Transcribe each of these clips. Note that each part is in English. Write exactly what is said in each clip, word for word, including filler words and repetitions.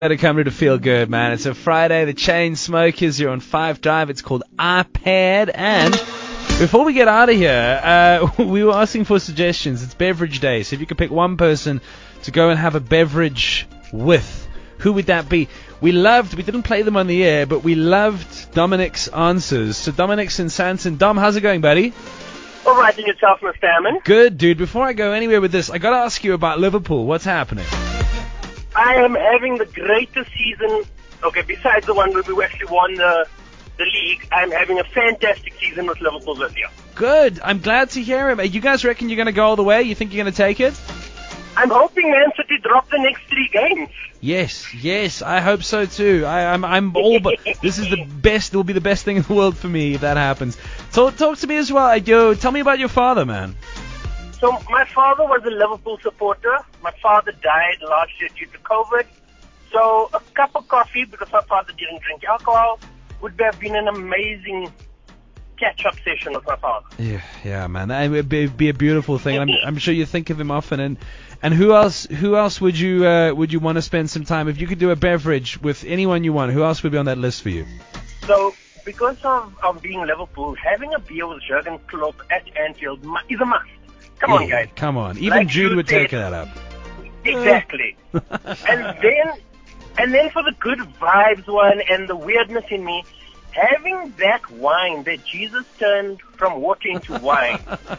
Better come to feel good, man. It's a Friday. The Chainsmokers. You're on Five Drive. It's called iPad. And before we get out of here, uh, we were asking for suggestions. It's beverage day. So if you could pick one person to go and have a beverage with, who would that be? We loved, we didn't play them on the air, but we loved Dominic's answers. So Dominic's in Santon. Dom, how's it going, buddy? All right, and yourself, Mister Hammond? Good, dude. Before I go anywhere with this, I got to ask you about Liverpool. What's happening? I am having the greatest season, okay, besides the one where we actually won the, the league, I'm having a fantastic season with Liverpool this year. Good. I'm glad to hear him. You guys reckon you're going to go all the way? You think you're going to take it? I'm hoping Man City drop the next three games. Yes, yes, I hope so too. I, I'm, I'm all but. This is the best. It will be the best thing in the world for me if that happens. So talk to me as well. Yo, tell me about your father, man. So my father was a Liverpool supporter. My father died last year due to COVID. So a cup of coffee, because my father didn't drink alcohol, would have been an amazing catch-up session with my father. Yeah, yeah, man. That would be, be a beautiful thing. I'm, I'm sure you think of him often. And and who else? Who else would you uh, would you want to spend some time? If you could do a beverage with anyone you want, who else would be on that list for you? So because of, of being Liverpool, having a beer with Jurgen Klopp at Anfield is a must. Come on, guys. Come on. Even like Jude would said, take that up. Exactly. and then and then for the good vibes one and the weirdness in me, having that wine that Jesus turned from water into wine,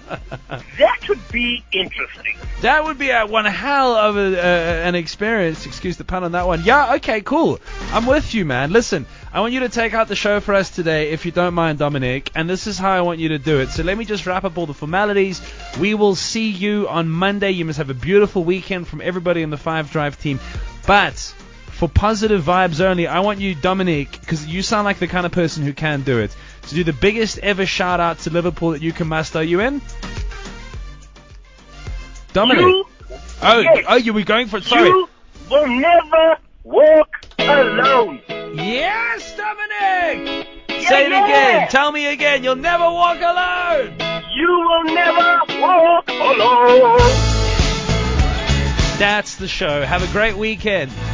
that would be interesting. That would be a one hell of a, uh, an experience. Excuse the pun on that one. Yeah, okay, cool. I'm with you, man. Listen, I want you to take out the show for us today, if you don't mind, Dominic. And this is how I want you to do it. So let me just wrap up all the formalities. We will see you on Monday. You must have a beautiful weekend from everybody in the Five Drive team. But for positive vibes only, I want you, Dominic, because you sound like the kind of person who can do it, to do the biggest ever shout out to Liverpool that you can muster. Are you in? Dominic? You, oh, yes. oh, you were going for it. Sorry. You will never walk alone. Yes, Dominic! Yeah, Say it yeah. again. Tell me again. You'll never walk alone. You will never walk alone. That's the show. Have a great weekend.